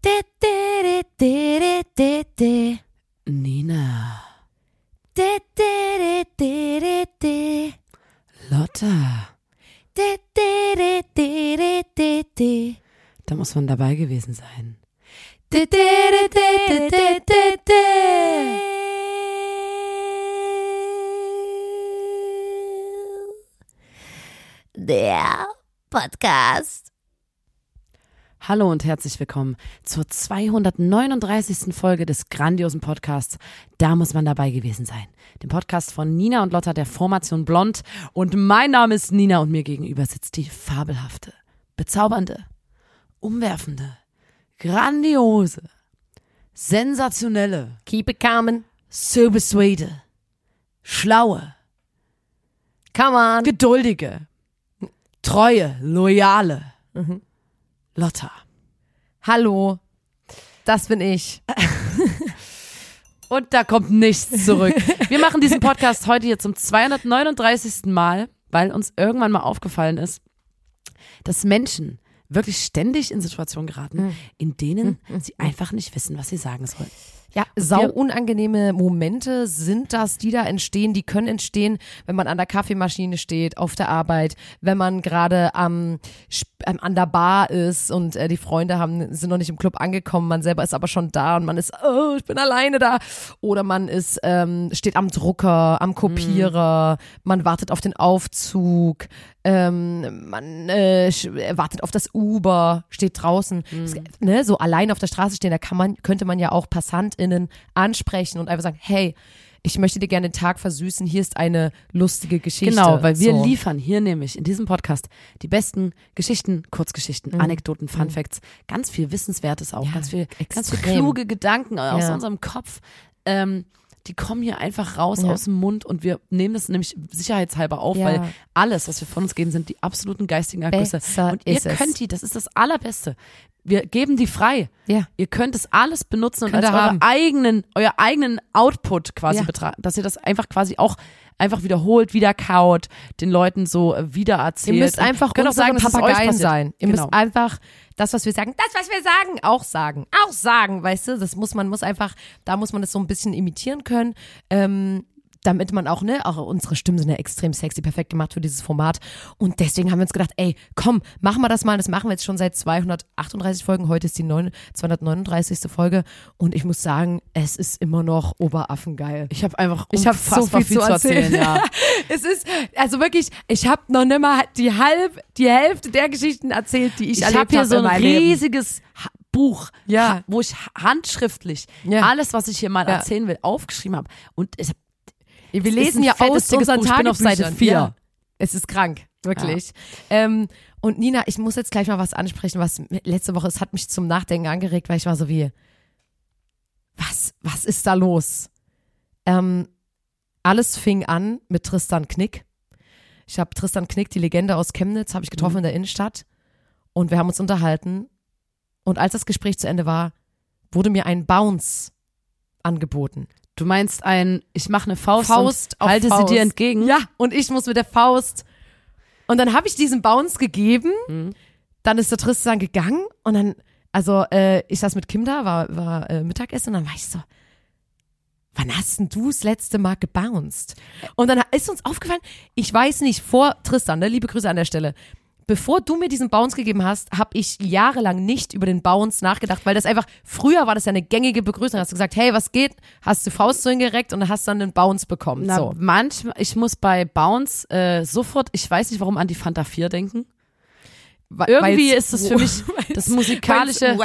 Nina. Lotta. Da muss man dabei gewesen sein. Der Podcast. Hallo und herzlich willkommen zur 239. Folge des grandiosen Podcasts Da muss man dabei gewesen sein. Dem Podcast von Nina und Lotta der Formation Blond. Und mein Name ist Nina und mir gegenüber sitzt die fabelhafte, bezaubernde, umwerfende, grandiose, sensationelle, Keep it coming. so persuade, schlaue, Come on. geduldige, treue, loyale Lotta. Hallo. Das bin ich. Und da kommt nichts zurück. Wir machen diesen Podcast heute hier zum 239. Mal, weil uns irgendwann mal aufgefallen ist, dass Menschen wirklich ständig in Situationen geraten, in denen sie einfach nicht wissen, was sie sagen sollen. Ja, unangenehme Momente sind das, die da entstehen. Die können entstehen, wenn man an der Kaffeemaschine steht, auf der Arbeit, wenn man gerade an der Bar ist und die Freunde sind noch nicht im Club angekommen, man selber ist aber schon da und man ist, ich bin alleine da. Oder man ist, steht am Drucker, am Kopierer, man wartet auf den Aufzug, man wartet auf das Uber, steht draußen. So allein auf der Straße stehen, könnte man ja auch PassantInnen ansprechen und einfach sagen, hey, ich möchte dir gerne den Tag versüßen, hier ist eine lustige Geschichte. Genau, weil wir liefern hier nämlich in diesem Podcast die besten Geschichten, Kurzgeschichten, Anekdoten, Funfacts, ganz viel Wissenswertes auch, ganz viel kluge Gedanken aus unserem Kopf. Die kommen hier einfach raus aus dem Mund und wir nehmen das nämlich sicherheitshalber auf, weil alles, was wir von uns geben, sind die absoluten geistigen Ergüsse. Und ihr könnt das ist das Allerbeste. Wir geben die frei. Ja. Ihr könnt es alles benutzen und als euer eigenen Output quasi betrachten, dass ihr das einfach quasi auch einfach wiederholt, wiederkaut, den Leuten so wieder erzählt. Ihr müsst einfach unsere Papageien sein. Ihr müsst einfach das, was wir sagen, auch sagen, weißt du, da muss man das so ein bisschen imitieren können, damit man auch unsere Stimmen sind ja extrem sexy, perfekt gemacht für dieses Format und deswegen haben wir uns gedacht, ey, komm, machen wir das mal, das machen wir jetzt schon seit 238 Folgen, heute ist die 239. Folge und ich muss sagen, es ist immer noch oberaffengeil. Ich habe so viel zu erzählen, ja. Es ist, also wirklich, ich habe noch nicht mal die Hälfte der Geschichten erzählt, die ich erlebt habe. Ich habe hier so ein Leben. riesiges Buch, wo ich handschriftlich alles, was ich hier mal erzählen will, aufgeschrieben habe und wir lesen ja aus unseren Tagebüchern. Ich bin auf Seite 4. Ja. Es ist krank, wirklich. Ja. Und Nina, ich muss jetzt gleich mal was ansprechen, was letzte Woche, es hat mich zum Nachdenken angeregt, weil ich war so wie, was ist da los? Alles fing an mit Tristan Knick. Ich habe Tristan Knick, die Legende aus Chemnitz, habe ich getroffen in der Innenstadt und wir haben uns unterhalten und als das Gespräch zu Ende war, wurde mir ein Bounce angeboten. Du meinst ich mache eine Faust und halte sie dir entgegen? Ja, und ich muss mit der Faust. Und dann habe ich diesen Bounce gegeben, dann ist der Tristan gegangen und dann, ich saß mit Kim da, war Mittagessen und dann war ich so, wann hast denn du das letzte Mal gebounced? Und dann ist uns aufgefallen, ich weiß nicht, vor Tristan, liebe Grüße an der Stelle, bevor du mir diesen Bounce gegeben hast, habe ich jahrelang nicht über den Bounce nachgedacht, weil das einfach, früher war das ja eine gängige Begrüßung. Hast du gesagt, hey, was geht? Hast du Faust so hingereckt und dann hast dann den Bounce bekommen. Na, manchmal, ich muss bei Bounce sofort, ich weiß nicht warum, an die Fanta 4 denken. Irgendwie ist das für mich das musikalische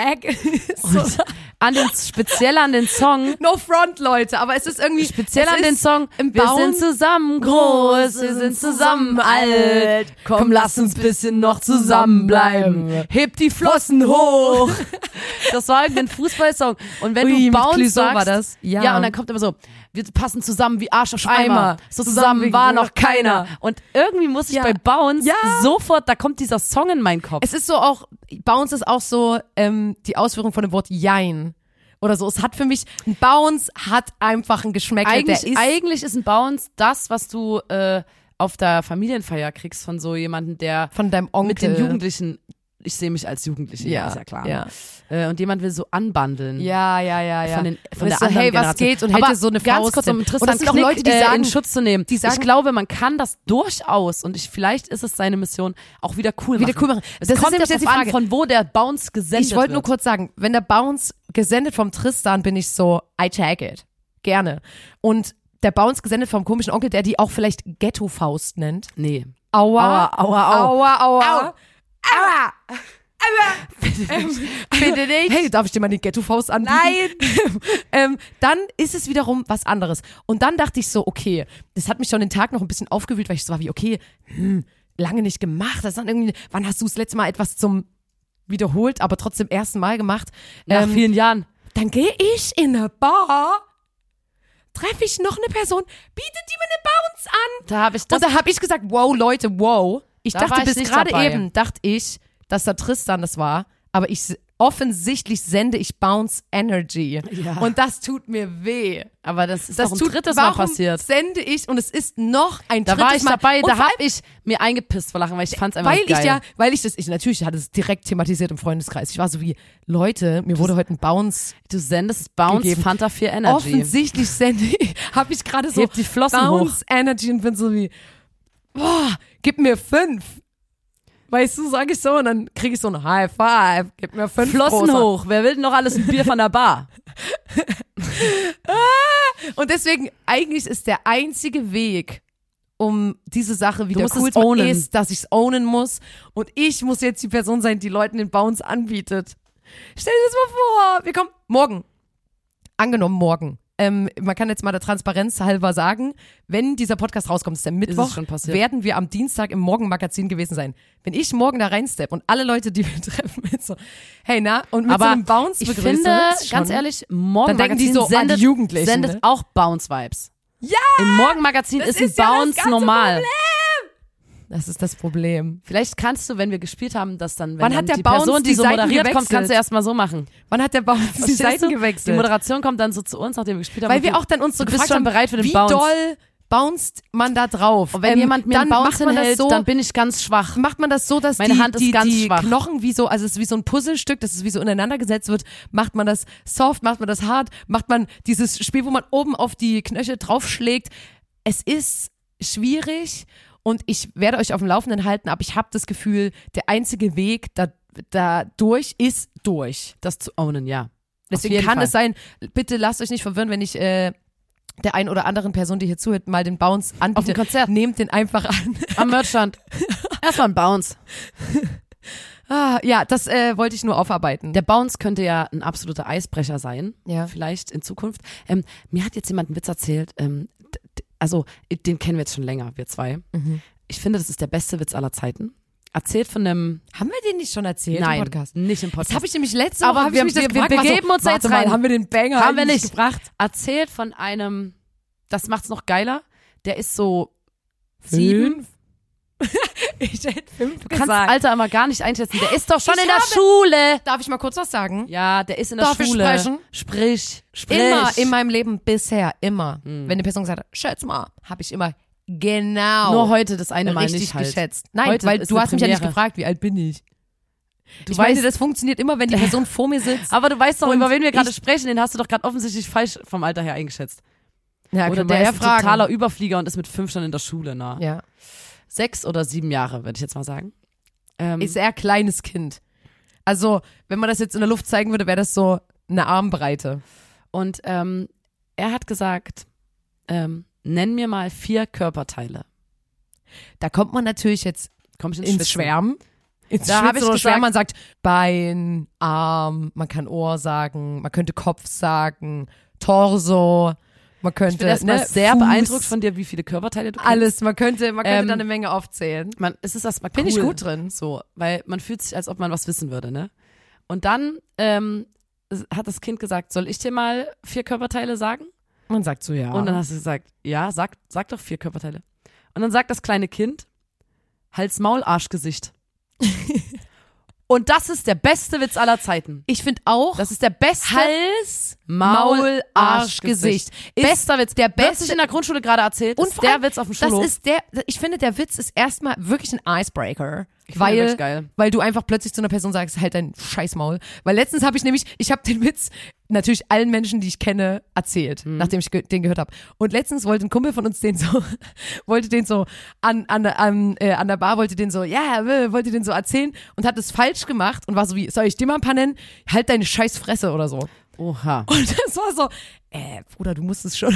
speziell an den Song. No front, Leute, aber es ist irgendwie speziell an den Song. Wir sind zusammen groß, wir sind zusammen alt. Komm, lass uns bisschen noch zusammenbleiben. Heb die Flossen hoch. Das war irgendein Fußballsong. Und wenn du Bounce sagst, war das. Ja, und dann kommt immer so, wir passen zusammen wie Arsch auf Eimer. So zusammen war noch keiner. Und irgendwie muss ich bei Bounce sofort, da kommt dieser Song in meinen Kopf. Es ist so auch, Bounce ist auch so die Ausführung von dem Wort Jein. Oder so. Es hat für mich, ein Bounce hat einfach ein Geschmäckle. Eigentlich ist ein Bounce das, was du auf der Familienfeier kriegst von so jemandem, der von deinem Onkel mit den Jugendlichen ich sehe mich als Jugendliche, Ja, ist ja klar. ja. Und jemand will so anbandeln. Ja. Von der so, anderen hey, was Generation. geht? Und Aber hätte so eine ganz Faust kurz, um hin. Tristan Und das sind auch Knick, Leute, die sagen, in Schutz zu nehmen. die sagen, ich glaube, man kann das durchaus und vielleicht ist es seine Mission, auch wieder cool machen. Das Es kommt ist nämlich jetzt die drauf an, Frage. von wo der Bounce gesendet Ich wollte nur wird. kurz sagen, wenn der Bounce gesendet vom Tristan, bin ich so, I take it. Gerne. Und der Bounce gesendet vom komischen Onkel, der die auch vielleicht Ghetto-Faust nennt. Nee. Aua. Aua. Bitte nicht. Hey, darf ich dir mal die Ghetto-Faust anbieten? Nein! Dann ist es wiederum was anderes. Und dann dachte ich so, okay, das hat mich schon den Tag noch ein bisschen aufgewühlt, weil ich so war wie, okay, lange nicht gemacht. Das ist dann irgendwie, wann hast du das letzte Mal etwas zum wiederholt, aber trotzdem ersten Mal gemacht? Nach vielen Jahren. Dann gehe ich in eine Bar, treffe ich noch eine Person, bietet die mir eine Bounce an. Da habe ich das. Und da habe ich gesagt, wow, Leute, wow. Ich Da dachte war ich bis nicht gerade dabei. eben, dachte ich, dass da Tristan das war, aber offensichtlich sende ich Bounce Energy. Ja. Und das tut mir weh. Aber das ist Das doch ein drittes Mal warum passiert. sende ich und es ist noch ein Da drittes war ich Mal. dabei, Und da vor habe ich mir eingepisst vor Lachen, weil ich fand's einfach geil. Natürlich hatte es direkt thematisiert im Freundeskreis. Ich war so wie, Leute, mir wurde heute ein Bounce Du sendest Bounce gegeben. Fanta 4 Energy. Offensichtlich habe ich gerade so Heb die Flossen Bounce Energy und bin so wie, boah, gib mir 5. Weißt du, sag ich so, und dann kriege ich so ein High Five, gib mir 5 Flossen großer. hoch. Wer will denn noch alles ein Bier von der Bar? Und deswegen, eigentlich ist der einzige Weg, um diese Sache wieder musst cool es zu machen, ownen. ist, dass ich es ownen muss. Und ich muss jetzt die Person sein, die Leuten den Bounce anbietet. Stell dir das mal vor. Wir kommen morgen. Angenommen morgen. Man kann jetzt mal der Transparenz halber sagen, wenn dieser Podcast rauskommt, ist der Mittwoch, schon passiert. werden wir am Dienstag im Morgenmagazin gewesen sein. Wenn ich morgen da reinsteppe und alle Leute, die wir treffen, mit so, hey, na, und mit so Aber einem Bounce ich begrüßen, finde, schon, ganz ehrlich, Morgenmagazin dann denken die so an die Jugendlichen, sendet ne? auch Bounce-Vibes. Ja! Im Morgenmagazin Das ist ein ist ja das Bounce ganze normal. Das ist das Problem. Vielleicht kannst du, wenn wir gespielt haben, dass dann, wenn Wann dann hat der die Bounce Person, die die so Seiten moderiert kommt, gewechselt? kannst du erstmal so machen. Wann hat der Bounce die Verstehst Seiten du? gewechselt? Die Moderation kommt dann so zu uns, nachdem wir gespielt haben. Weil und wir du- auch dann uns so du bist gefragt schon haben, bereit für den wie Bounce. doll bounced man da drauf? Und wenn jemand mir dann einen Bounce macht man das hinhält, so, dann bin ich ganz schwach. macht man das so, dass Meine Hand ist die ganz schwach. Knochen wie so, also es ist wie so ein Puzzlestück, dass es wie so ineinander gesetzt wird. Macht man das soft, macht man das hart, macht man dieses Spiel, wo man oben auf die Knöchel draufschlägt. Es ist schwierig und ich werde euch auf dem Laufenden halten, aber ich habe das Gefühl, der einzige Weg da durch ist durch. Das zu ownen, ja. Deswegen jeden kann Fall. es sein, bitte lasst euch nicht verwirren, wenn ich der einen oder anderen Person, die hier zuhört, mal den Bounce anbiete. Auf dem Konzert. Nehmt den einfach an. Am Merchstand. Erstmal ein Bounce. Ja, das wollte ich nur aufarbeiten. Der Bounce könnte ja ein absoluter Eisbrecher sein. Ja. Vielleicht in Zukunft. Mir hat jetzt jemand einen Witz erzählt, also den kennen wir jetzt schon länger, wir zwei. Mhm. Ich finde, das ist der beste Witz aller Zeiten. Erzählt von einem, Haben wir den nicht schon erzählt nein, im Podcast? nicht im Podcast. Das habe ich nämlich letzte Aber Woche hab wir- ich mich das wir gefragt, war begeben uns da warte jetzt mal, rein. haben wir den Banger Haben wir eigentlich nicht. gebracht? Erzählt von einem, das macht's noch geiler, der ist so 7. Ich hätte 5 Du kannst gesagt. Alter immer gar nicht einschätzen. Der ist doch schon Ich in der habe- Schule. Darf ich mal kurz was sagen? Ja, der ist in der Darf ich Schule. sprechen? Sprich. Immer in meinem Leben bisher, immer. Wenn eine Person gesagt hat, schätz mal, habe ich immer genau Nur heute das eine Mal richtig nicht halt. geschätzt. Nein, Heute weil ist du eine hast mich ja nicht Premiere. gefragt, wie alt bin ich. Du Ich meine, weißt, das funktioniert immer, wenn die Person vor mir sitzt. aber du weißt doch, Und über wen wir gerade ich- sprechen. Den hast du doch gerade offensichtlich falsch vom Alter her eingeschätzt. Ja, Oder können der wir ja ist ein fragen. totaler Überflieger und ist mit 5 schon in der Schule. Na. Ja. 6 oder 7 Jahre, würde ich jetzt mal sagen. Ist eher kleines Kind. Also, wenn man das jetzt in der Luft zeigen würde, wäre das so eine Armbreite. Und er hat gesagt, nenn mir mal 4 Körperteile. Da kommt man natürlich jetzt Komm ich ins ins Schwitzen. Schwärmen. Ins Da hab Schwitzen ich oder gesagt- Schwärmen. Man sagt Bein, Arm, man kann Ohr sagen, man könnte Kopf sagen, Torso, man könnte Ich bin erstmal sehr Fuß, beeindruckt von dir, wie viele Körperteile du kennst. alles. Man könnte da Ähm, eine Menge aufzählen. Es ist erstmal cool. Bin ich gut drin. So, weil man fühlt sich, als ob man was wissen würde, ne? Und dann hat das Kind gesagt, soll ich dir mal 4 Körperteile sagen? Man sagt so, ja. Und dann hast du gesagt, ja, sag doch 4 Körperteile. Und dann sagt das kleine Kind, Hals, Maul, Arschgesicht. Und das ist der beste Witz aller Zeiten. ich finde auch, Das ist der beste Hals, Maul, Arsch, Gesicht. Ist Bester Witz. der Wird beste sich in der Grundschule gerade erzählt. Und Ist vor der allem, Witz auf dem das Schulhof. ist ich finde, der Witz ist erstmal wirklich ein Icebreaker. weil du einfach plötzlich zu einer Person sagst, halt dein Scheißmaul. Weil letztens habe ich habe den Witz natürlich allen Menschen, die ich kenne, erzählt, nachdem ich den gehört habe. Und letztens wollte ein Kumpel von uns an der Bar, wollte den so erzählen und hat es falsch gemacht und war so wie, soll ich dir mal ein paar nennen? Halt deine scheiß Fresse oder so. Oha. Und das war so, Bruder, du musst es schon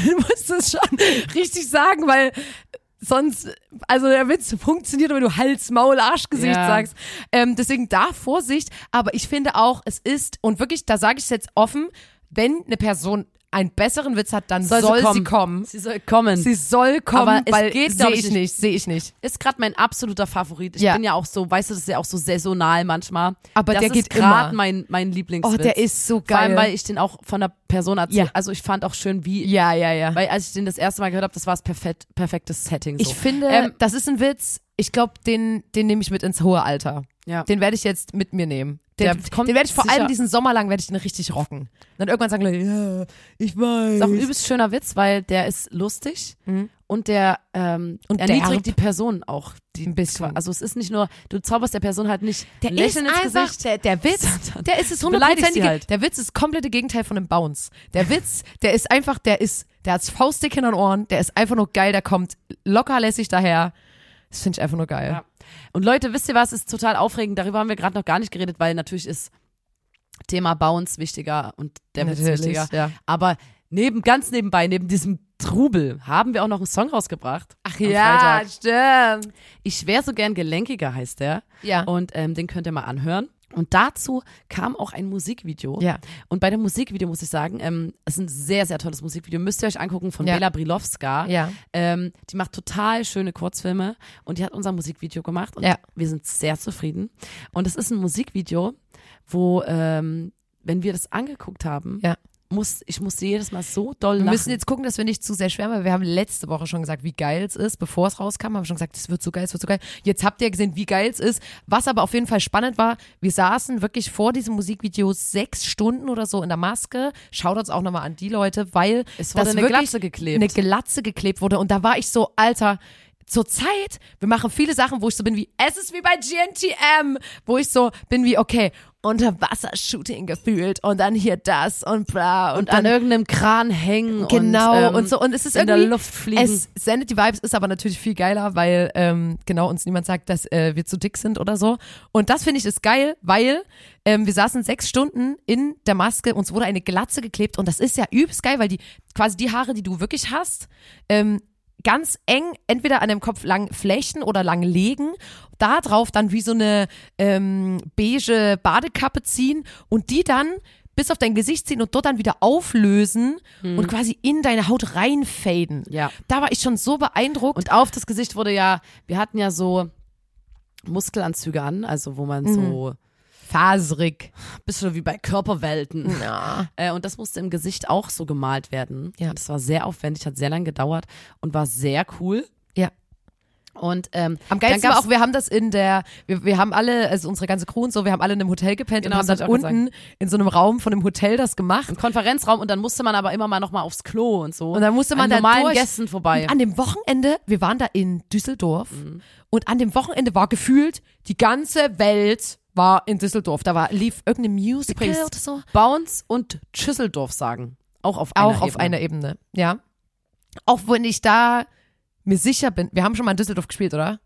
richtig sagen, weil sonst, also der Witz funktioniert, wenn du Hals, Maul, Arschgesicht sagst. Deswegen da Vorsicht, aber ich finde auch, es ist, und wirklich, da sage ich es jetzt offen, wenn eine Person einen besseren Witz hat, dann soll sie kommen. Sie soll kommen. Sie soll kommen, aber weil es geht, sehe ich nicht. Ist gerade mein absoluter Favorit. Ich bin ja auch so, weißt du, das ist ja auch so saisonal manchmal. Aber das der geht immer. Das ist gerade mein Lieblingswitz. Oh, der ist so geil. Vor allem, weil ich den auch von der Person erzähle. Ja. Also ich fand auch schön, wie. Ja. Weil als ich den das erste Mal gehört habe, das war das perfektes Setting. So. Ich finde, das ist ein Witz, ich glaube, den nehme ich mit ins hohe Alter. Ja. Den werde ich jetzt mit mir nehmen. Den werde ich vor allem diesen Sommer lang, werde ich den richtig rocken. Dann irgendwann sagen Leute, ja, ich weiß. Das ist auch ein übelst schöner Witz, weil der ist lustig und der erniedrigt die Person auch ein bisschen. Also es ist nicht nur, du zauberst der Person halt nicht Lächeln ins Gesicht. Der Witz, der ist es 100%. Halt. Der Witz ist das komplette Gegenteil von einem Bounce. Der Witz, der ist einfach, der hat Faustdick in den Ohren, der ist einfach nur geil, der kommt lockerlässig daher. Das finde ich einfach nur geil. Ja. Und Leute, wisst ihr was, ist total aufregend, darüber haben wir gerade noch gar nicht geredet, weil natürlich ist Thema Bounce wichtiger und der Witz wichtiger. Ja. Aber ganz nebenbei, neben diesem Trubel, haben wir auch noch einen Song rausgebracht. Ach ja, stimmt. Ich wäre so gern gelenkiger, heißt der. Ja. Und den könnt ihr mal anhören. Und dazu kam auch ein Musikvideo. Ja. Und bei dem Musikvideo muss ich sagen, es ist ein sehr, sehr tolles Musikvideo. Müsst ihr euch angucken von Bela Brilowska. Ja. Die macht total schöne Kurzfilme und die hat unser Musikvideo gemacht und wir sind sehr zufrieden. Und es ist ein Musikvideo, wo, wenn wir das angeguckt haben, ich musste jedes Mal so doll lachen. Wir müssen jetzt gucken, dass wir nicht zu sehr schwärmen, weil wir haben letzte Woche schon gesagt, wie geil es ist. Bevor es rauskam, haben wir schon gesagt, es wird so geil. Jetzt habt ihr gesehen, wie geil es ist. Was aber auf jeden Fall spannend war, wir saßen wirklich vor diesem Musikvideo 6 Stunden oder so in der Maske. Schaut uns auch nochmal an die Leute, weil es wurde eine Glatze geklebt wurde. Und da war ich so, Alter, zur Zeit, wir machen viele Sachen, wo ich so bin wie, es ist wie bei GNTM, wo ich so bin wie, okay, Unterwasser-Shooting gefühlt und dann hier das und bla und an irgendeinem Kran hängen und so und es ist in irgendwie der Luft fliegen. Es sendet die Vibes, ist aber natürlich viel geiler, weil uns niemand sagt, dass wir zu dick sind oder so. Und das finde ich ist geil, weil wir saßen 6 Stunden in der Maske, uns wurde eine Glatze geklebt und das ist ja übelst geil, weil quasi die Haare, die du wirklich hast, ganz eng entweder an dem Kopf lang flechten oder lang legen, da drauf dann wie so eine beige Badekappe ziehen und die dann bis auf dein Gesicht ziehen und dort dann wieder auflösen und quasi in deine Haut reinfaden. Ja. Da war ich schon so beeindruckt. Und auf das Gesicht wurde wir hatten ja so Muskelanzüge an, also wo man so faserig. Bisschen wie bei Körperwelten. Ja. Und das musste im Gesicht auch so gemalt werden. Ja. Das war sehr aufwendig, hat sehr lange gedauert und war sehr cool. Ja. Und am geilsten war auch, wir haben das wir haben alle, also unsere ganze Crew und so, wir haben alle in einem Hotel gepennt und haben dann unten in so einem Raum von dem Hotel das gemacht. Im Konferenzraum und dann musste man aber immer mal nochmal aufs Klo und so. Und dann musste man da normalen Gästen vorbei. Und an dem Wochenende, wir waren da in Düsseldorf und an dem Wochenende war gefühlt, die ganze Welt war in Düsseldorf. Da lief irgendeine Musical übrigens, oder so. Bounce und Schüsseldorf sagen. Auch auf einer Ebene. Ja. Auch wenn ich da mir sicher bin, wir haben schon mal in Düsseldorf gespielt, oder?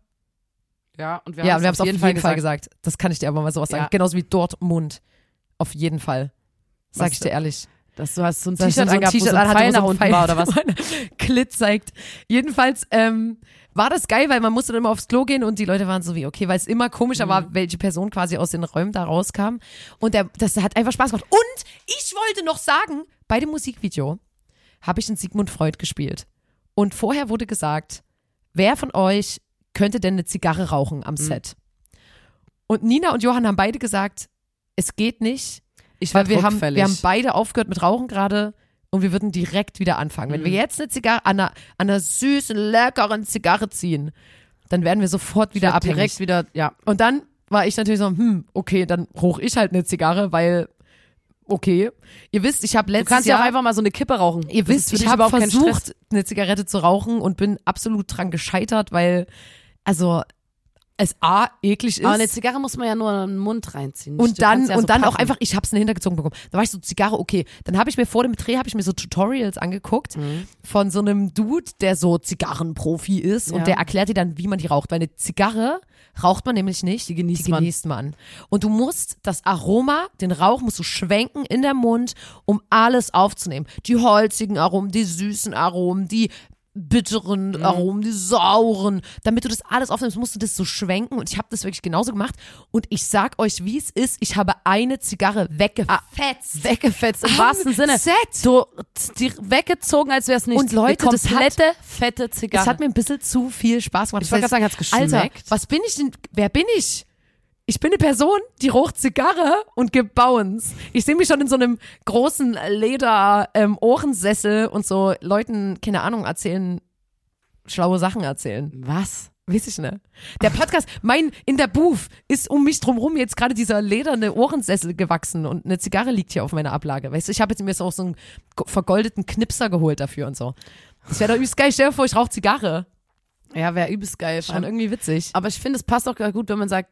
Ja, und wir haben es auf jeden Fall gesagt. Das kann ich dir aber mal sowas sagen. Genauso wie Dortmund. Auf jeden Fall. Sag ich dir ehrlich. Dass du hast so ein T-Shirt angehabt, wo so ein Pfeil nach unten war, oder was? Klit zeigt. Jedenfalls war das geil, weil man musste dann immer aufs Klo gehen und die Leute waren so wie, okay, weil es immer komischer war, welche Person quasi aus den Räumen da rauskam. Und das hat einfach Spaß gemacht. Und ich wollte noch sagen, bei dem Musikvideo habe ich einen Sigmund Freud gespielt. Und vorher wurde gesagt, wer von euch könnte denn eine Zigarre rauchen am Set? Und Nina und Johann haben beide gesagt, es geht nicht, weil wir haben beide aufgehört mit Rauchen gerade und wir würden direkt wieder anfangen. Wenn wir jetzt eine Zigarre an einer süßen, leckeren Zigarre ziehen, dann werden wir sofort wieder abhängig. Direkt wieder, ja. Und dann war ich natürlich so, okay, dann rauche ich halt eine Zigarre, weil, okay. Ihr wisst, ich habe letztes Jahr... Du kannst ja auch einfach mal so eine Kippe rauchen. Ihr wisst, ich habe versucht, eine Zigarette zu rauchen und bin absolut dran gescheitert, weil, also... es eklig ist. Aber eine Zigarre muss man ja nur in den Mund reinziehen. Und dann auch einfach, ich hab's hintergezogen bekommen. Da war ich so, Zigarre, okay. Dann habe ich mir vor dem Dreh, so Tutorials angeguckt von so einem Dude, der so Zigarrenprofi ist und der erklärt dir dann, wie man die raucht. Weil eine Zigarre raucht man nämlich nicht, die genießt man. Und du musst das Aroma, den Rauch musst du schwenken in der Mund, um alles aufzunehmen. Die holzigen Aromen, die süßen Aromen, die bitteren Aromen, die sauren. Damit du das alles aufnimmst, musst du das so schwenken und ich habe das wirklich genauso gemacht und ich sag euch, wie es ist, ich habe eine Zigarre weggefetzt im wahrsten Sinne. So die weggezogen, als wäre es nicht. Und Leute, komplette fette Zigarre. Das hat mir ein bisschen zu viel Spaß gemacht. Ich wollte gerade sagen, hat's geschmeckt? Alter, was bin ich denn, wer bin ich? Ich bin eine Person, die raucht Zigarre und gibt Bounce. Ich sehe mich schon in so einem großen Leder-Ohrensessel und so Leuten, keine Ahnung, schlaue Sachen erzählen. Was? Weiß ich nicht. Der Podcast, in der Booth ist um mich drumherum jetzt gerade dieser lederne Ohrensessel gewachsen und eine Zigarre liegt hier auf meiner Ablage. Weißt du, ich habe jetzt mir auch so einen vergoldeten Knipser geholt dafür und so. Das wäre doch übelst geil. Stell dir vor, ich rauche Zigarre. Ja, wäre übelst geil. Schon irgendwie witzig. Aber ich finde, es passt auch gut, wenn man sagt,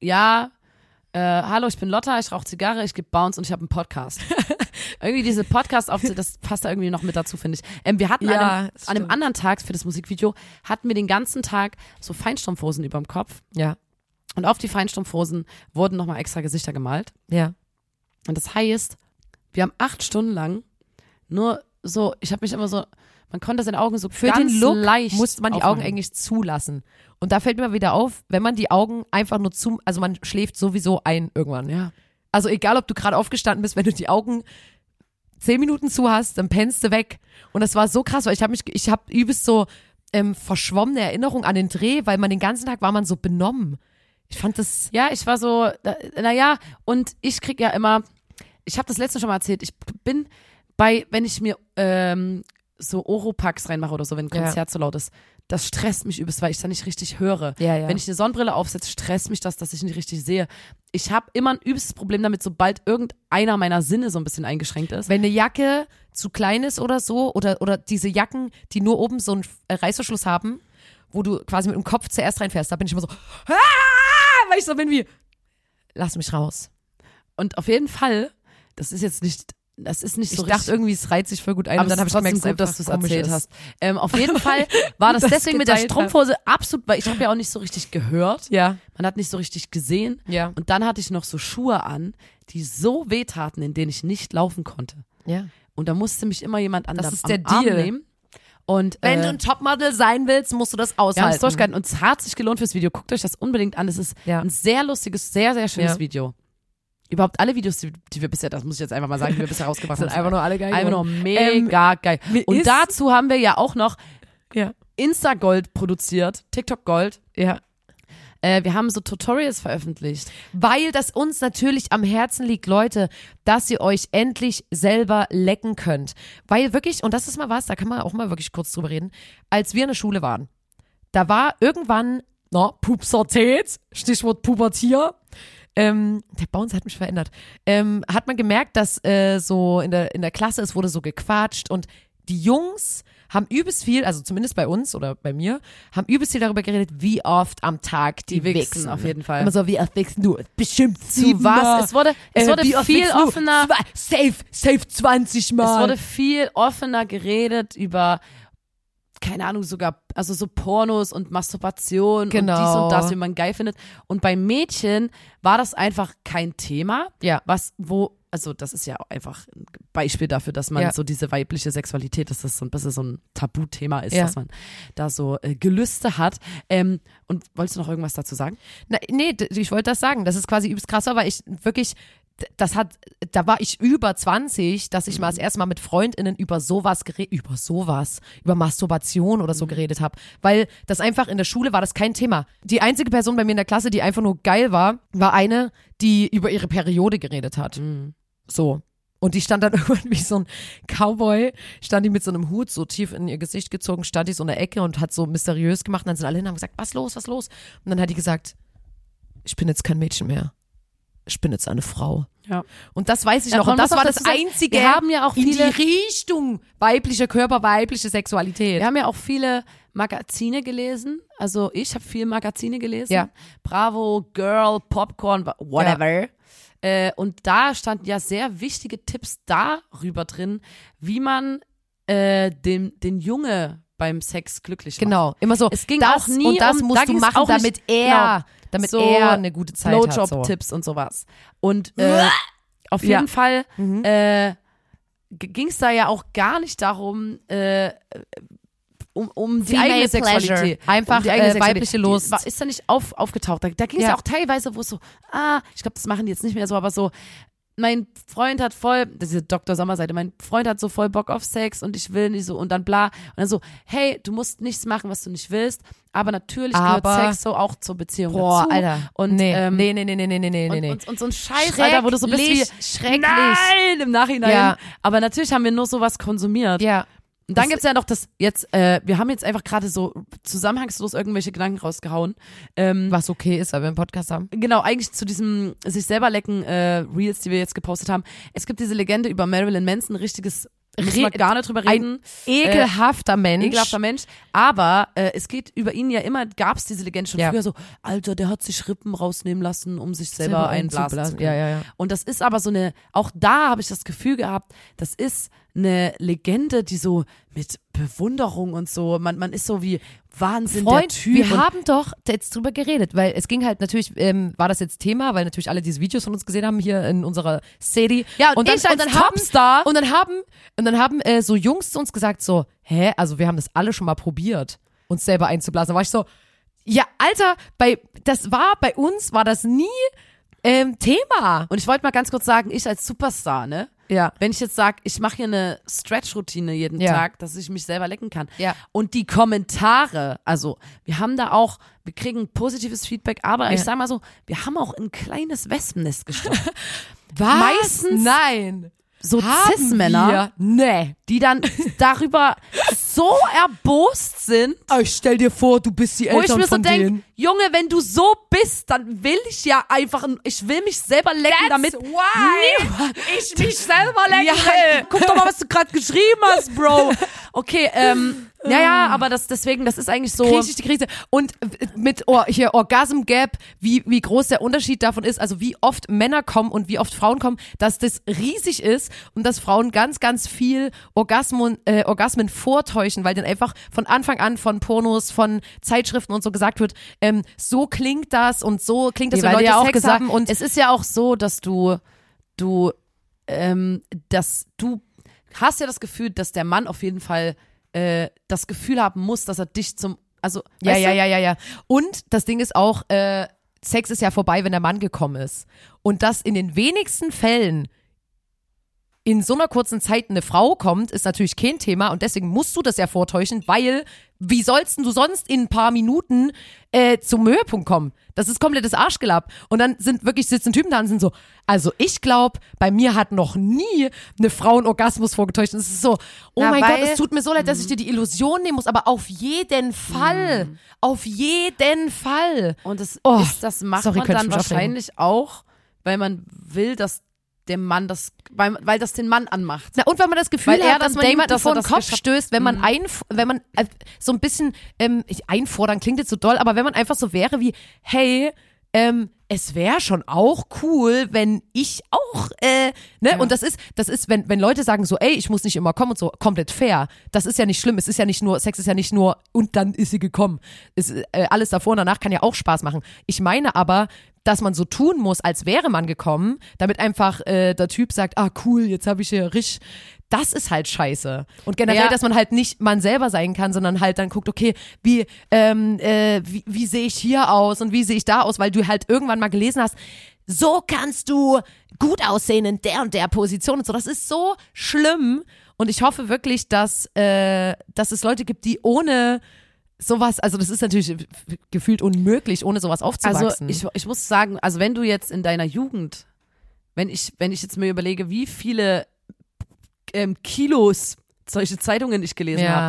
hallo, ich bin Lotta, ich rauche Zigarre, ich gebe Bounce und ich habe einen Podcast. Irgendwie diese Podcast das passt da irgendwie noch mit dazu, finde ich. Wir hatten an einem anderen Tag für das Musikvideo, hatten wir den ganzen Tag so Feinstrumpfhosen über dem Kopf. Ja. Und auf die Feinstrumpfhosen wurden nochmal extra Gesichter gemalt. Ja. Und das heißt, wir haben 8 Stunden lang nur so, ich habe mich immer so, man konnte seine Augen so für ganz den Look leicht musste man die aufmachen. Augen eigentlich zulassen. Und da fällt mir wieder auf, wenn man die Augen einfach nur also man schläft sowieso ein irgendwann. Ja. Also egal, ob du gerade aufgestanden bist, wenn du die Augen 10 Minuten zu hast, dann pennst du weg. Und das war so krass, weil ich habe übelst so verschwommene Erinnerungen an den Dreh, weil man den ganzen Tag war man so benommen. Ich fand das... Ja, ich war so, und ich krieg ja immer, ich habe das letzte schon mal erzählt, ich bin wenn ich mir so Oropax reinmache oder so, wenn ein Konzert so laut ist, das stresst mich übelst, weil ich da nicht richtig höre. Ja. Wenn ich eine Sonnenbrille aufsetze, stresst mich das, dass ich nicht richtig sehe. Ich habe immer ein übelstes Problem damit, sobald irgendeiner meiner Sinne so ein bisschen eingeschränkt ist. Wenn eine Jacke zu klein ist oder so, oder diese Jacken, die nur oben so einen Reißverschluss haben, wo du quasi mit dem Kopf zuerst reinfährst, da bin ich immer so, weil ich so bin wie, lass mich raus. Und auf jeden Fall, das ist nicht so richtig. Ich dachte irgendwie, es reizt sich voll gut ein. Aber und dann habe ich gemerkt, gut, dass du es erzählt hast. Auf jeden Fall war das deswegen mit der Strumpfhose absolut, weil ich habe ja auch nicht so richtig gehört. Ja. Man hat nicht so richtig gesehen. Ja. Und dann hatte ich noch so Schuhe an, die so wehtaten, in denen ich nicht laufen konnte. Ja. Und da musste mich immer jemand am der Arm Deal. nehmen. Und, wenn du ein Topmodel sein willst, musst du das aushalten. Ja, und es hat sich gelohnt fürs Video. Guckt euch das unbedingt an. Es ist ein sehr lustiges, sehr, sehr schönes Video. Überhaupt alle Videos, die wir bisher, das muss ich jetzt einfach mal sagen, die wir bisher rausgebracht haben. Sind einfach nur alle geil. Einfach nur mega geil. Und dazu haben wir ja auch noch Insta-Gold produziert, TikTok-Gold. Ja. Wir haben so Tutorials veröffentlicht. Weil das uns natürlich am Herzen liegt, Leute, dass ihr euch endlich selber lecken könnt. Weil wirklich, und das ist mal was, da kann man auch mal wirklich kurz drüber reden, als wir in der Schule waren, da war irgendwann, Pupsertät, Stichwort Pubertier, der Bounce hat mich verändert, hat man gemerkt, dass so in der Klasse, es wurde so gequatscht und die Jungs haben übelst viel, also zumindest bei uns oder bei mir, haben übelst viel darüber geredet, wie oft am Tag die wichsen. Auf jeden Fall. Immer so, wie oft wichsen du? Bestimmt 7 was? Es wurde viel offener. Safe 20 Mal. Es wurde viel offener geredet über, keine Ahnung, sogar, also so Pornos und Masturbation und dies und das, wie man geil findet. Und bei Mädchen war das einfach kein Thema. Ja. Also das ist ja auch einfach ein Beispiel dafür, dass man so diese weibliche Sexualität, dass das so ein bisschen so ein Tabuthema ist, dass man da so Gelüste hat. Und wolltest du noch irgendwas dazu sagen? Nee, ich wollte das sagen. Das ist quasi übelst krass, weil ich wirklich, da war ich über 20, dass ich mal das erste Mal mit FreundInnen über Masturbation oder so geredet habe. Weil das einfach in der Schule war das kein Thema. Die einzige Person bei mir in der Klasse, die einfach nur geil war eine, die über ihre Periode geredet hat. So. Und die stand dann irgendwann wie so ein Cowboy, stand die mit so einem Hut so tief in ihr Gesicht gezogen, stand die so in der Ecke und hat so mysteriös gemacht. Und dann sind alle hin und haben gesagt, was los? Und dann hat die gesagt, ich bin jetzt kein Mädchen mehr. Ich bin jetzt eine Frau. Ja. Und das weiß ich noch. Und das war das Einzige wir haben ja auch in die Richtung weiblicher Körper, weibliche Sexualität. Wir haben ja auch viele Magazine gelesen. Also ich habe viel Magazine gelesen. Ja. Bravo, Girl, Popcorn, whatever. Und da standen ja sehr wichtige Tipps darüber drin, wie man den Junge beim Sex glücklich macht. Genau, immer so, es ging das auch nie und das musst du machen, damit er eine gute Zeit hat. Blowjob-Tipps und sowas. Und auf jeden Fall ging es da ja auch gar nicht darum, um die eigene Sexualität. Einfach die eigene weibliche Lust. Ist da nicht aufgetaucht. Da ging es ja auch teilweise, wo es so, ich glaube, das machen die jetzt nicht mehr so, aber so, mein Freund hat voll, das ist die Dr. Sommer-Seite, mein Freund hat so voll Bock auf Sex und ich will nicht so und dann bla. Und dann so, hey, du musst nichts machen, was du nicht willst, aber natürlich gehört Sex so auch zur Beziehung dazu. Alter. Und, nee. Und so ein Scheiß, Alter, wo du so bist wie, schrecklich. Nein, im Nachhinein. Ja. Aber natürlich haben wir nur sowas konsumiert. Ja. Und dann gibt's ja noch das, jetzt, wir haben jetzt einfach gerade so zusammenhangslos irgendwelche Gedanken rausgehauen. Was okay ist, weil wir einen Podcast haben. Genau, eigentlich zu diesem sich selber lecken Reels, die wir jetzt gepostet haben. Es gibt diese Legende über Marilyn Manson, richtiges, müssen wir gar nicht drüber reden. Ein ekelhafter Mensch. Ekelhafter Mensch. Aber es geht über ihn ja immer, gab's diese Legende schon früher so, Alter, der hat sich Rippen rausnehmen lassen, um sich selber einblasen zu können. Ja. Und das ist aber so eine, auch da habe ich das Gefühl gehabt, das ist eine Legende, die so mit Bewunderung und so, man ist so wie Wahnsinn, Freund, der Typ. wir haben doch jetzt drüber geredet, weil es ging halt natürlich, war das jetzt Thema, weil natürlich alle diese Videos von uns gesehen haben hier in unserer Serie. Ja, und dann Topstar. Und dann haben so Jungs zu uns gesagt so, also wir haben das alle schon mal probiert, uns selber einzublasen. Da war ich so, ja, Alter, bei uns war das nie Thema. Und ich wollte mal ganz kurz sagen, ich als Superstar, ne? Ja. Wenn ich jetzt sage, ich mache hier eine Stretch-Routine jeden Tag, dass ich mich selber lecken kann. Ja. Und die Kommentare, also wir kriegen positives Feedback, aber ich sag mal so, wir haben auch ein kleines Wespennest gestochen. Was? Meistens Nein. So Cis-Männer, Nee. die dann darüber so erbost sind. Ich stell dir vor, du bist die Wo ich Eltern mir so von denen. denke, Junge, wenn du so bist, dann will ich ja einfach, ich will mich selber lecken, damit why ich mich selber lecken will. Guck doch mal, was du gerade geschrieben hast, Bro. Okay, ja, aber deswegen, das ist eigentlich so. Krieg ich die Krise. Und mit hier Orgasm Gap, wie groß der Unterschied davon ist, also wie oft Männer kommen und wie oft Frauen kommen, dass das riesig ist und dass Frauen ganz, ganz viel Orgasmen vortäuschen, weil dann einfach von Anfang an von Pornos, von Zeitschriften und so gesagt wird, so klingt das und so klingt das, wenn Leute ja Sex haben. Und es ist ja auch so, dass du hast ja das Gefühl, dass der Mann auf jeden Fall das Gefühl haben muss, dass er dich Ja. Und das Ding ist auch, Sex ist ja vorbei, wenn der Mann gekommen ist. Und dass in den wenigsten Fällen in so einer kurzen Zeit eine Frau kommt, ist natürlich kein Thema und deswegen musst du das ja vortäuschen, weil wie sollst du sonst in ein paar Minuten zum Höhepunkt kommen? Das ist komplettes Arschgelapp. Und dann sitzen Typen da und sind so, also ich glaube, bei mir hat noch nie eine Frau einen Orgasmus vorgetäuscht. Und es ist so, mein Gott, es tut mir so leid, dass ich dir die Illusion nehmen muss, aber auf jeden Fall. Auf jeden Fall. Und das macht man dann wahrscheinlich auch, weil man will, dass dem Mann weil das den Mann anmacht. Na, und wenn man das Gefühl hat, dass man jemanden vor den das Kopf stößt, wenn man so ein bisschen, einfordern klingt jetzt so doll, aber wenn man einfach so wäre wie, hey, es wäre schon auch cool, wenn ich auch, Ja. Und das ist, wenn Leute sagen so, ey, ich muss nicht immer kommen und so, komplett fair. Das ist ja nicht schlimm. Sex ist ja nicht nur, und dann ist sie gekommen. Alles davor und danach kann ja auch Spaß machen. Ich meine aber, dass man so tun muss, als wäre man gekommen, damit einfach der Typ sagt, cool, jetzt habe ich hier richtig. Das ist halt scheiße. Und generell, dass man halt nicht man selber sein kann, sondern halt dann guckt, okay, wie sehe ich hier aus und wie sehe ich da aus, weil du halt irgendwann mal gelesen hast, so kannst du gut aussehen in der und der Position und so. Das ist so schlimm. Und ich hoffe wirklich, dass es Leute gibt, die ohne sowas, also das ist natürlich gefühlt unmöglich, ohne sowas aufzuwachsen. Also ich muss sagen, also wenn du jetzt in deiner Jugend, wenn ich jetzt mir überlege, wie viele Kilos solche Zeitungen ich gelesen habe,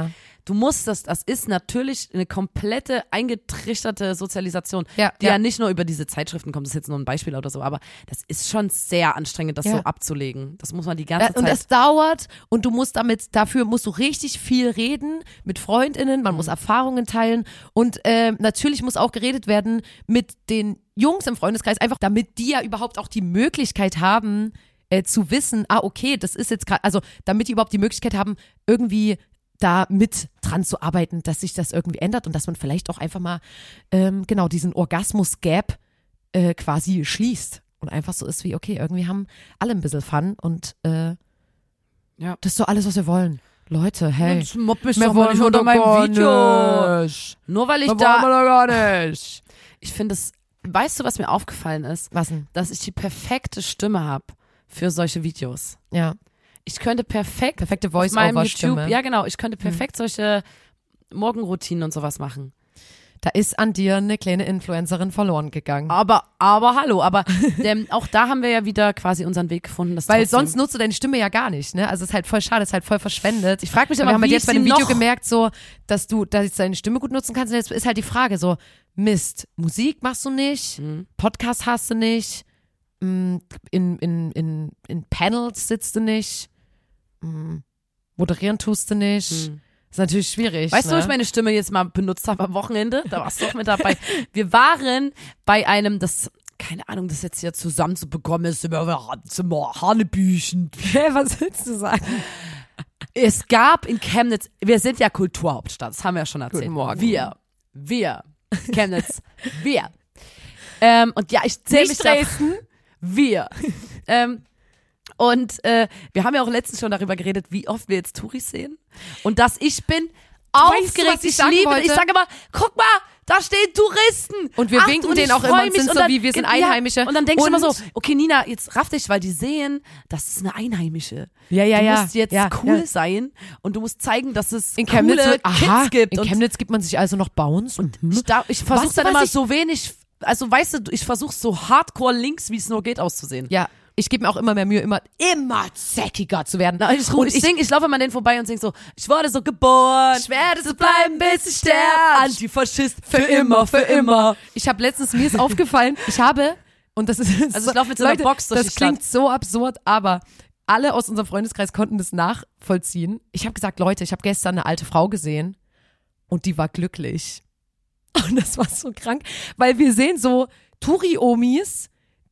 du musst das ist natürlich eine komplette eingetrichterte Sozialisation, Ja, die ja. ja nicht nur über diese Zeitschriften kommt, das ist jetzt nur ein Beispiel oder so, aber das ist schon sehr anstrengend, das so abzulegen. Das muss man die ganze Zeit. Und es dauert und dafür musst du richtig viel reden mit FreundInnen, man muss Erfahrungen teilen und natürlich muss auch geredet werden mit den Jungs im Freundeskreis, einfach damit die ja überhaupt auch die Möglichkeit haben, zu wissen, okay, das ist jetzt gerade, also damit die überhaupt die Möglichkeit haben, irgendwie da mit dran zu arbeiten, dass sich das irgendwie ändert und dass man vielleicht auch einfach mal genau diesen Orgasmus-Gap quasi schließt und einfach so ist wie, okay, irgendwie haben alle ein bisschen Fun und das ist so alles, was wir wollen. Leute, hey. Das mobbt mich doch mal nicht unter meinem Video. Nicht. Nur weil ich Das wollen wir doch gar nicht. Ich finde es, weißt du, was mir aufgefallen ist? Was denn? Dass ich die perfekte Stimme habe für solche Videos. Ja. Ich könnte perfekte Perfekte auf meinem Voice-Over-Stimme. YouTube, ja genau, ich könnte perfekt solche Morgenroutinen und sowas machen. Da ist an dir eine kleine Influencerin verloren gegangen. Aber hallo, aber auch da haben wir ja wieder quasi unseren Weg gefunden. Das Weil trotzdem, sonst nutzt du deine Stimme ja gar nicht, ne? Also es ist halt voll schade, es ist halt voll verschwendet. ich frage mich Wir aber, haben halt wie jetzt bei ich dem sie Video noch gemerkt, so, dass du deine Stimme gut nutzen kannst. Und jetzt ist halt die Frage so, Mist, Musik machst du nicht, Podcast hast du nicht, in Panels sitzt du nicht, moderieren tust du nicht. Ist natürlich schwierig. Weißt du, ne? wo ich meine Stimme jetzt mal benutzt habe am Wochenende? Da warst du auch mit dabei. Wir waren bei einem, keine Ahnung, das jetzt hier zusammenzubekommen ist, immer Hanebüchen. Was willst du sagen? Es gab in Chemnitz, wir sind ja Kulturhauptstadt, das haben wir ja schon erzählt. Guten Morgen. Wir, Chemnitz, wir. Und ja, ich zähle mich da. Dresden. Wir. Und wir haben ja auch letztens schon darüber geredet, wie oft wir jetzt Touris sehen. Und dass ich bin aufgeregt, was ich sagen liebe, wollte? ich sage immer, guck mal, da stehen Touristen. Und wir winken und denen ich auch immer freu und mich sind so dann- wie, wir sind Einheimische. Ja, und dann denkst du immer so, Und- okay Nina, jetzt raff dich, weil die sehen, das ist eine Einheimische. Ja, ja, du ja. musst jetzt Ja, cool ja. sein und du musst zeigen, dass es In Chemnitz coole wird, Kids gibt. in und Chemnitz gibt man sich also noch Bounce. Und ich versuche Weißt du, dann was immer ich- so wenig, also weißt du, ich versuche so hardcore links, wie es nur geht, auszusehen. ja, ich gebe mir auch immer mehr Mühe, immer zackiger zu werden. Ich laufe immer an denen vorbei und sing so, ich wurde so geboren, ich werde so bleiben, bis ich sterbe. Antifaschist, für immer, für immer. Ich habe letztens, mir ist aufgefallen, und das ist, Also ich laufe mit so einer Leute, Box durch das die Stadt. klingt so absurd, aber alle aus unserem Freundeskreis konnten das nachvollziehen. Ich habe gesagt, Leute, ich habe gestern eine alte Frau gesehen und die war glücklich. Und das war so krank, weil wir sehen so Touri-Omis,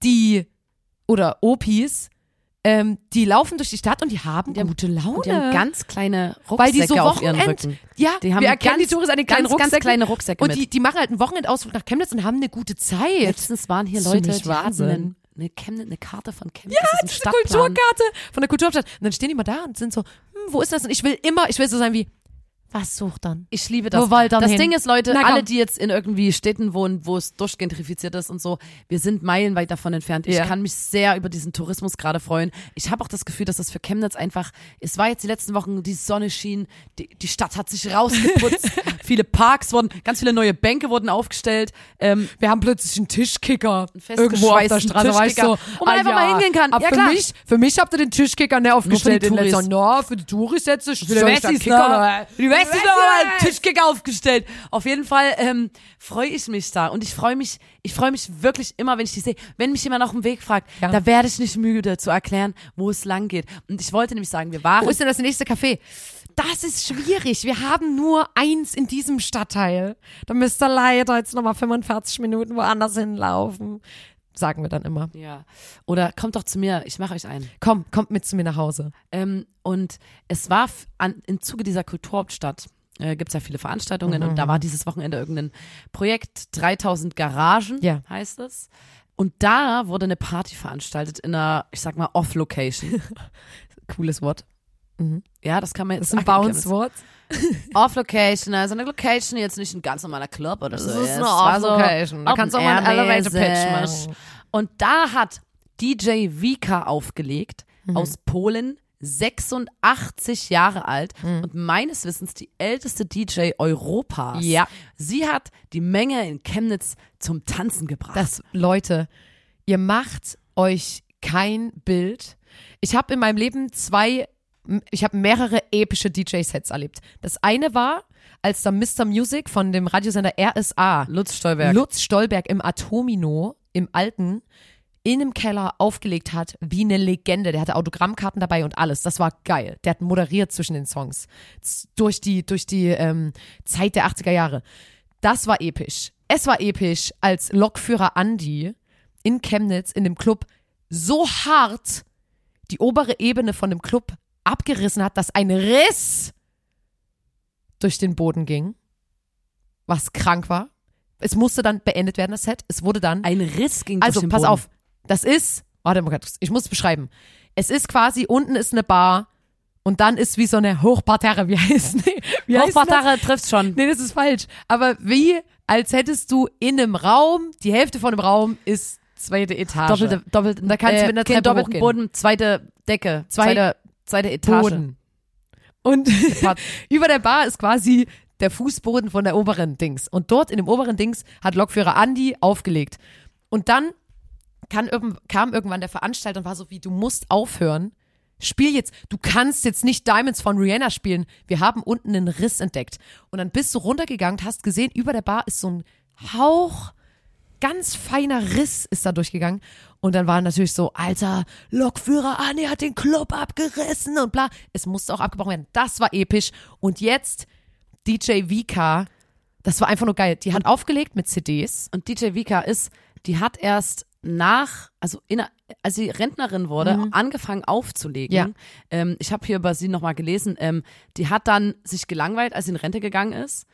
oder Opis, die laufen durch die Stadt und die haben gute Laune. Und die haben ganz kleine Rucksäcke weil die so auf ihren Wochenend, Rücken. ja, Die haben wir erkennen ganz, die Touris an den kleinen ganz, ganz Rucksäcken. kleine Rucksäcke Und mit. die machen halt einen Wochenendausflug nach Chemnitz und haben eine gute Zeit. Letztens waren hier Das ist Leute, nicht die hatten Wahnsinn. eine Karte von Chemnitz. Ja, das das ist ist ein eine Stadtplan. Kulturkarte von der Kulturhauptstadt. Und dann stehen die mal da und sind so, wo ist das? Und ich will so sein wie, was sucht dann? Ich liebe das. Wo wollt ihr Das hin? Ding ist, Leute, Na, komm. alle, die jetzt in irgendwie Städten wohnen, wo es durchgentrifiziert ist und so, wir sind meilenweit davon entfernt. Ich Ja. kann mich sehr über diesen Tourismus gerade freuen. Ich habe auch das Gefühl, dass das für Chemnitz einfach, es war jetzt die letzten Wochen, die Sonne schien, die Stadt hat sich rausgeputzt, viele Parks ganz viele neue Bänke wurden aufgestellt. Wir haben plötzlich einen Tischkicker festgeschweißten irgendwo auf der Straße, weißt du, Tischkicker, wo man einfach mal hingehen kann. Aber Ja, klar. für mich habt ihr den Tischkicker nicht aufgestellt. Für die Touris. Für die Touris jetzt. Für Die Wessis, ne? Die Wessis haben mal einen Tischkicker aufgestellt. Auf jeden Fall freue ich mich da und ich freue mich wirklich immer, wenn ich die sehe. Wenn mich jemand auf dem Weg fragt, Ja. da werde ich nicht müde zu erklären, wo es lang geht. Und ich wollte nämlich sagen, wir waren Wo ist denn das nächste Café? Das ist schwierig. Wir haben nur eins in diesem Stadtteil. Da müsst ihr leider jetzt nochmal 45 Minuten woanders hinlaufen. Sagen wir dann immer. ja. Oder kommt doch zu mir, ich mache euch einen. Kommt mit zu mir nach Hause. Und es war im Zuge dieser Kulturhauptstadt, gibt es ja viele Veranstaltungen und da war dieses Wochenende irgendein Projekt, 3000 Garagen Ja. heißt es. Und da wurde eine Party veranstaltet in einer, ich sag mal, Off-Location. Cooles Wort. Ja, das kann man Das jetzt ist ein Bounce-Wort. Off-Location, also eine Location, jetzt nicht ein ganz normaler Club oder so. Das ist Es eine war so Off-Location. Da kannst du auch mal einen Open-Air-mäßig. Elevator-Pitch machen. Und da hat DJ Vika aufgelegt, Mhm. aus Polen, 86 Jahre alt und meines Wissens die älteste DJ Europas. Ja. Sie hat die Menge in Chemnitz zum Tanzen gebracht. Leute, ihr macht euch kein Bild. Ich habe in meinem Leben 2 mehrere epische DJ-Sets erlebt. Das eine war, als da Mr. Music von dem Radiosender RSA Lutz Stolberg im Atomino, im Alten, in einem Keller aufgelegt hat, wie eine Legende. Der hatte Autogrammkarten dabei und alles. Das war geil. Der hat moderiert zwischen den Songs. Durch die Zeit der 80er Jahre. Das war episch. Es war episch, als Lokführer Andi in Chemnitz in dem Club so hart die obere Ebene von dem Club abgerissen hat, dass ein Riss durch den Boden ging, was krank war. Es musste dann beendet werden, das Set. Es wurde dann... Ein Riss ging durch den Boden. Also, pass auf. Das ist... Warte mal, ich muss es beschreiben. Es ist quasi, unten ist eine Bar und dann ist wie so eine Hochparterre. Wie heißt Hochparterre trifft's schon. Nee, das ist falsch. Aber wie, als hättest du in einem Raum, die Hälfte von dem Raum ist zweite Etage. Doppelte, da kannst du mit einer Treppe doppelten hochgehen. Boden, zweite Decke, zweite Etage. Boden. Und über der Bar ist quasi der Fußboden von der oberen Dings. Und dort in dem oberen Dings hat Lokführer Andi aufgelegt. Und dann kam irgendwann der Veranstalter und war so wie, du musst aufhören. Spiel jetzt, du kannst jetzt nicht Diamonds von Rihanna spielen. Wir haben unten einen Riss entdeckt. Und dann bist du runtergegangen und hast gesehen, über der Bar ist so ein Hauch, ganz feiner Riss ist da durchgegangen. Und dann war natürlich so, Alter, Lokführer Andi hat den Club abgerissen und bla. Es musste auch abgebrochen werden. Das war episch. Und jetzt DJ Vika, das war einfach nur geil. Die hat aufgelegt mit CDs. Und DJ Vika die hat erst als sie Rentnerin wurde, angefangen aufzulegen. Ja. Ich habe hier über sie nochmal gelesen. Die hat dann sich gelangweilt, als sie in Rente gegangen ist.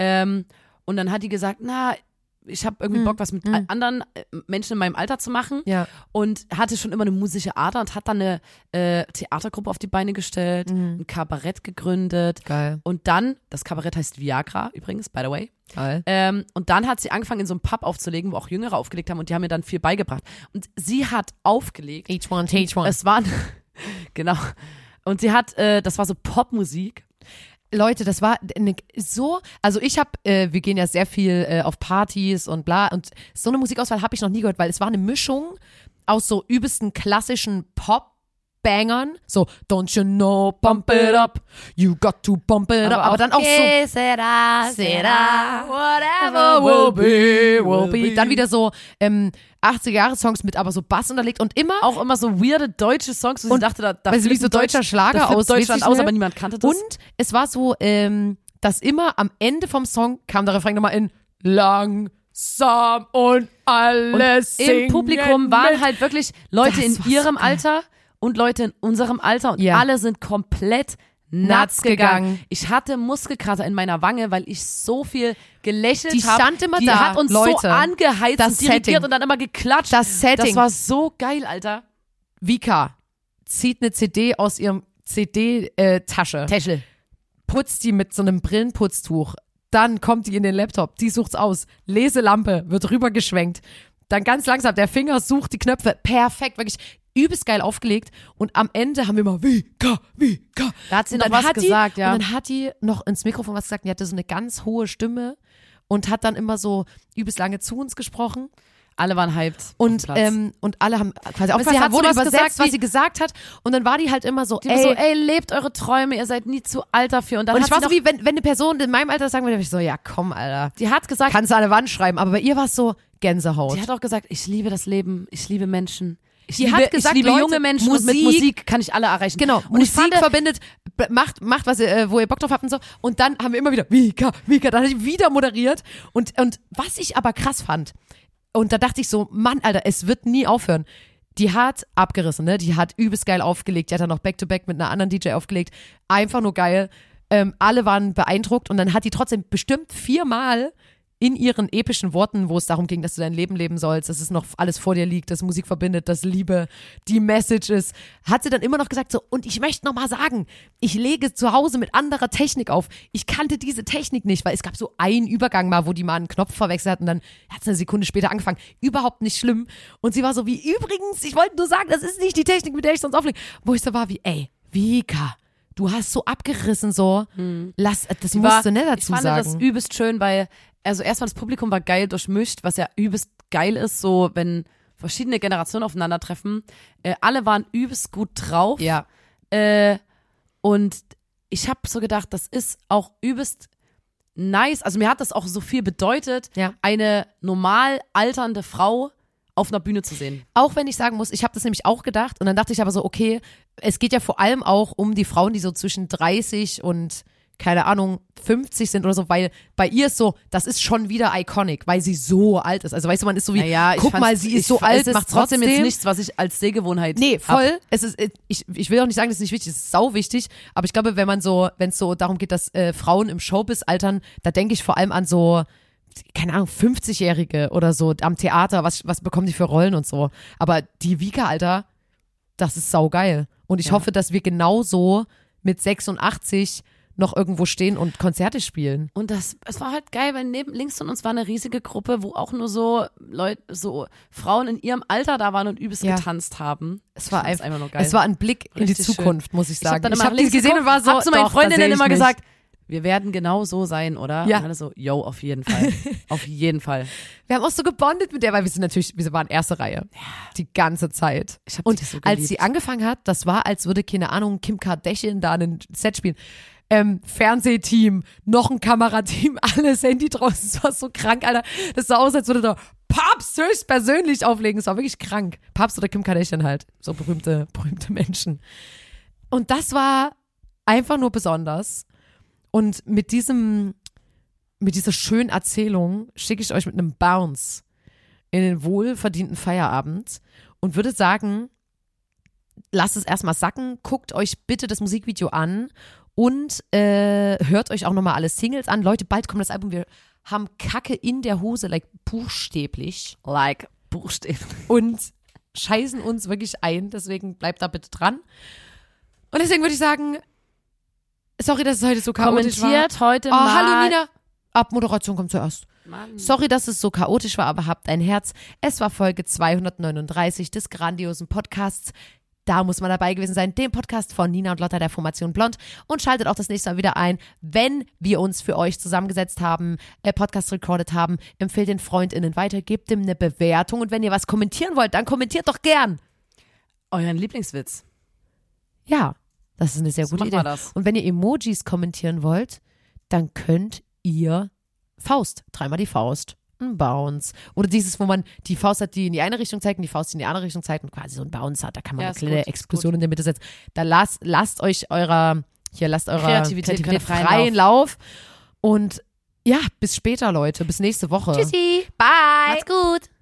Und dann hat die gesagt, ich habe irgendwie Bock, was mit anderen Menschen in meinem Alter zu machen. Ja. Und hatte schon immer eine musische Ader und hat dann eine Theatergruppe auf die Beine gestellt, ein Kabarett gegründet. Geil. Und dann, das Kabarett heißt Viagra übrigens, by the way. Geil. Und dann hat sie angefangen, in so einem Pub aufzulegen, wo auch Jüngere aufgelegt haben und die haben mir dann viel beigebracht. Und sie hat aufgelegt. Each one, teach one. Es waren, genau. Und sie hat, das war so Popmusik. Leute, das war also wir gehen ja sehr viel auf Partys und bla und so eine Musikauswahl habe ich noch nie gehört, weil es war eine Mischung aus so übelsten klassischen Pop-Bangern, so Don't you know, pump it up, you got to pump it up, aber dann auch so será, whatever will be, dann wieder so 80er-Jahre-Songs mit aber so Bass unterlegt und auch immer so weirde deutsche Songs, wo sie dachte, da weil sie wie so deutscher Schlager aus Deutschland aus, aber niemand kannte das. Und es war so, dass immer am Ende vom Song kam der Refrain nochmal in langsam und alles und im Publikum waren halt wirklich Leute in ihrem Alter und Leute in unserem Alter und alle sind komplett nuts gegangen. Ich hatte Muskelkater in meiner Wange, weil ich so viel gelächelt habe. Die stand immer die da, hat uns Leute, so angeheizt das und dirigiert Setting. und dann immer geklatscht. Das Setting. Das war so geil, Alter. Vika zieht eine CD aus ihrem CD-Tasche. Täschel. Putzt die mit so einem Brillenputztuch. Dann kommt die in den Laptop. Die sucht's aus. Leselampe wird rübergeschwenkt. Dann ganz langsam, der Finger sucht die Knöpfe. Perfekt, wirklich übelst geil aufgelegt. Und am Ende haben wir immer Vika. Da hat sie noch was gesagt, ja. Und dann hat die noch ins Mikrofon was gesagt. Die hatte so eine ganz hohe Stimme und hat dann immer so übelst lange zu uns gesprochen. Alle waren hyped. Und alle haben quasi aufgepasst, wurde übersetzt, was sie gesagt hat. Und dann war die halt immer so, ey, lebt eure Träume, ihr seid nie zu alt dafür. Und dann ich war so wie, wenn eine Person in meinem Alter sagen würde, ich so, ja komm, Alter. Die hat gesagt, kannst du an der Wand schreiben. Aber bei ihr war es so Gänsehaut. Die hat auch gesagt, ich liebe das Leben, ich liebe Menschen. Ich liebe Leute, junge Menschen und mit Musik kann ich alle erreichen. Genau, und Musik verbindet, macht was ihr, wo ihr Bock drauf habt und so. Und dann haben wir immer wieder Vika, dann hat ich wieder moderiert. Und was ich aber krass fand, und da dachte ich so, Mann, Alter, es wird nie aufhören. Die hat abgerissen, ne? Die hat übelst geil aufgelegt. Die hat dann noch Back-to-Back mit einer anderen DJ aufgelegt. Einfach nur geil. Alle waren beeindruckt und dann hat die trotzdem bestimmt 4-mal in ihren epischen Worten, wo es darum ging, dass du dein Leben leben sollst, dass es noch alles vor dir liegt, dass Musik verbindet, dass Liebe die Message ist, hat sie dann immer noch gesagt so, und ich möchte noch mal sagen, ich lege zu Hause mit anderer Technik auf. Ich kannte diese Technik nicht, weil es gab so einen Übergang mal, wo die mal einen Knopf verwechselt hat und dann hat es eine Sekunde später angefangen. Überhaupt nicht schlimm. Und sie war so wie, übrigens, ich wollte nur sagen, das ist nicht die Technik, mit der ich sonst auflege. Wo ich so war wie, ey, Vika, du hast so abgerissen so, das musst du nicht dazu sagen. Ich fand das übelst schön, weil also erstmal das Publikum war geil durchmischt, was ja übelst geil ist, so wenn verschiedene Generationen aufeinandertreffen. Alle waren übelst gut drauf. Ja. Und ich habe so gedacht, das ist auch übelst nice. Also mir hat das auch so viel bedeutet, eine normal alternde Frau auf einer Bühne zu sehen. Auch wenn ich sagen muss, ich habe das nämlich auch gedacht und dann dachte ich aber so, okay, es geht ja vor allem auch um die Frauen, die so zwischen 30 und keine Ahnung, 50 sind oder so, weil bei ihr ist so, das ist schon wieder iconic, weil sie so alt ist. Also weißt du, man ist so wie, guck mal, sie ist so alt, macht trotzdem jetzt nichts, was ich als Sehgewohnheit Nee, voll. Es ist, ich will auch nicht sagen, das ist nicht wichtig, es ist sau wichtig, aber ich glaube, wenn es so darum geht, dass Frauen im Showbiz altern, da denke ich vor allem an so, keine Ahnung, 50-Jährige oder so am Theater, was bekommen die für Rollen und so. Aber die Vika, Alter, das ist saugeil. Und ich hoffe, dass wir genauso mit 86 noch irgendwo stehen und Konzerte spielen. Und es war halt geil, weil links von uns war eine riesige Gruppe, wo auch nur so Leute, so Frauen in ihrem Alter da waren und übelst getanzt haben. Es war einfach nur geil. Es war ein Blick in die Zukunft, schön. Muss ich sagen. Ich habe die gesehen und war so, hab zu meinen Freundinnen immer gesagt, wir werden genau so sein, oder? Ja. Und alle so, yo, auf jeden Fall. Auf jeden Fall. Wir haben auch so gebondet mit der, weil wir waren erste Reihe. Ja. Die ganze Zeit. Und so als sie angefangen hat, das war, als würde, keine Ahnung, Kim Kardashian da ein Set spielen. Fernsehteam, noch ein Kamerateam, alles Handy draußen. Das war so krank, Alter. Das sah aus, als würde da Papst höchstpersönlich auflegen. Das war wirklich krank. Papst oder Kim Kardashian halt. So berühmte Menschen. Und das war einfach nur besonders. Und mit dieser schönen Erzählung schicke ich euch mit einem Bounce in den wohlverdienten Feierabend und würde sagen, lasst es erstmal sacken, guckt euch bitte das Musikvideo an und hört euch auch nochmal alle Singles an. Leute, bald kommt das Album. Wir haben Kacke in der Hose, buchstäblich. Und scheißen uns wirklich ein. Deswegen bleibt da bitte dran. Und deswegen würde ich sagen, sorry, dass es heute so chaotisch war. Kommentiert heute mal. Hallo Nina. Abmoderation kommt zuerst. Mann. Sorry, dass es so chaotisch war, aber habt ein Herz. Es war Folge 239 des grandiosen Podcasts. Da muss man dabei gewesen sein, dem Podcast von Nina und Lotta der Formation Blond. Und schaltet auch das nächste Mal wieder ein, wenn wir uns für euch zusammengesetzt haben, Podcast recorded haben. Empfehlt den FreundInnen weiter, gebt ihm eine Bewertung. Und wenn ihr was kommentieren wollt, dann kommentiert doch gern. Euren Lieblingswitz. Ja, das ist eine sehr gute Idee. Und wenn ihr Emojis kommentieren wollt, dann könnt ihr Faust, dreimal die Faust. Ein Bounce. Oder dieses, wo man die Faust hat, die in die eine Richtung zeigt und die Faust, die in die andere Richtung zeigt und quasi so ein Bounce hat. Da kann man eine kleine Explosion in der Mitte setzen. Da lasst euch eurer Kreativität freien Lauf. Und ja, bis später, Leute. Bis nächste Woche. Tschüssi. Bye. Macht's gut.